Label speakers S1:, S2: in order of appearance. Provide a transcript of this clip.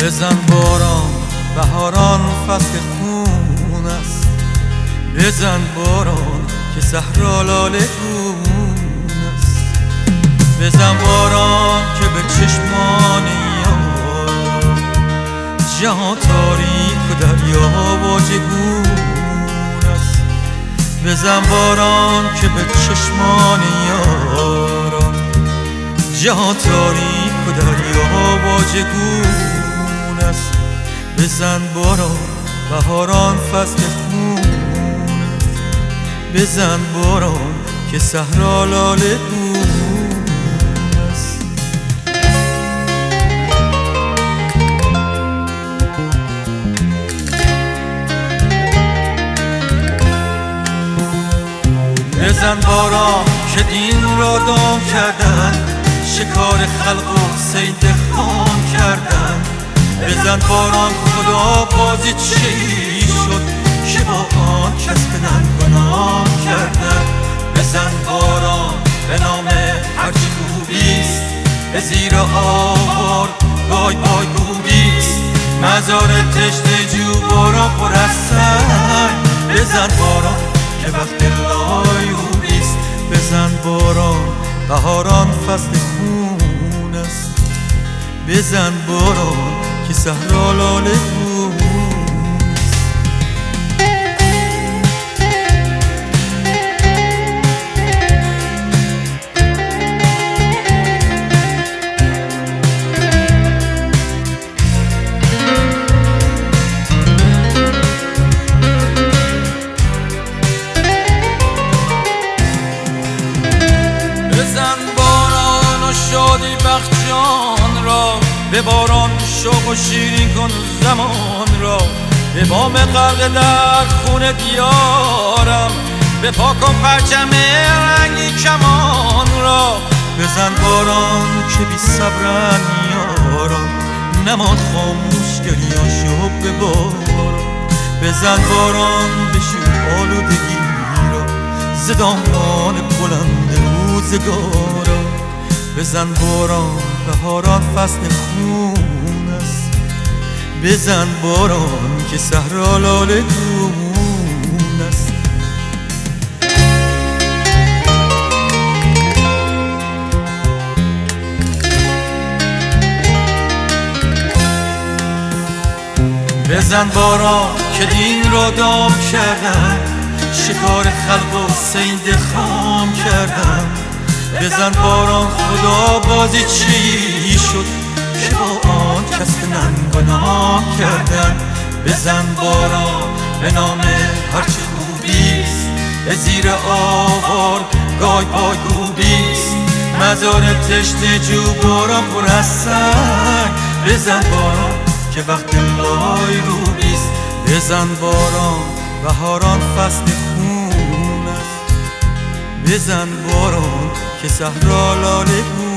S1: بزن باران بهاران فصل خون است. بزن باران که صحرا لاله گون است. بزن باران که به چشمان یار جهان تاریک و دریا واژگون است. بزن باران که به چشمان یار جهان تاریک و دریا واژگون است. بزن باران بهاران فصل خون است. بزن باران که صحرا لاله گون است. بزن باران که دین را دام کردن، شکار خلق و صید خام کردن. بزن باران خدا بازی چی شد که با آن کس بدن گناه کردن. بزن باران به نام هرچی خوبیست، به زیر آوار بای بای گوبیست. مزار تشنه جو باران پر از سنگ. بزن باران که وقت لایوبیست. بزن باران بهاران فصل خون است. بزن باران که صحرا لاله گون است. بزن باران و شادی بخش جان را، به باران شوق و شیرین کن زمان را. به بام غرق در خون دیارم، به پاک کن پرچم رنگی کمان را. بزن باران که بی صبرن یاران، نماد خاموش گریاشو به باران. بزن باران بشور آلودگی را، ز دامان بلند روزگارا. بزن باران بهاران فصل خون است. بزن باران که صحرا لاله گون است. بزن باران که دین را دام کردن، شکار خلق و صید خام کردن. بزن باران خدا بازی چی شد که با آن کس من گناه کردن. بزن باران به نام هرچی خوبیست، به زیر آوار گای پای گوبیست. مزار تشنه جو باران پر از سنگ. بزن باران که وقت لای روبیست. بزن باران بهاران فصل خون است. بزن باران که صحرا لاله گون